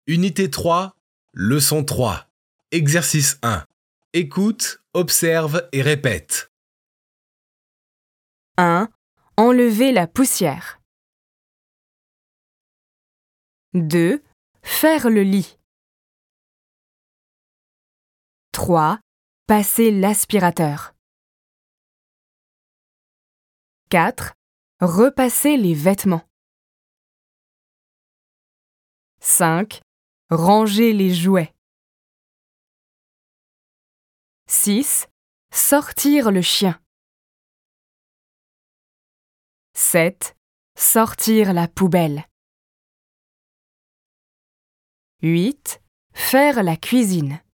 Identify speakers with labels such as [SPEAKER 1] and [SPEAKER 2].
[SPEAKER 1] Unité 3, leçon 3. Exercice 1. Écoute, observe et répète.
[SPEAKER 2] 1. Enlever la poussière. 2. Faire le lit. 3. Passer l'aspirateur. 4. Repasser les vêtements. 5. Ranger les jouets. 6. Sortir le chien. 7. Sortir la poubelle. 8. Faire la cuisine.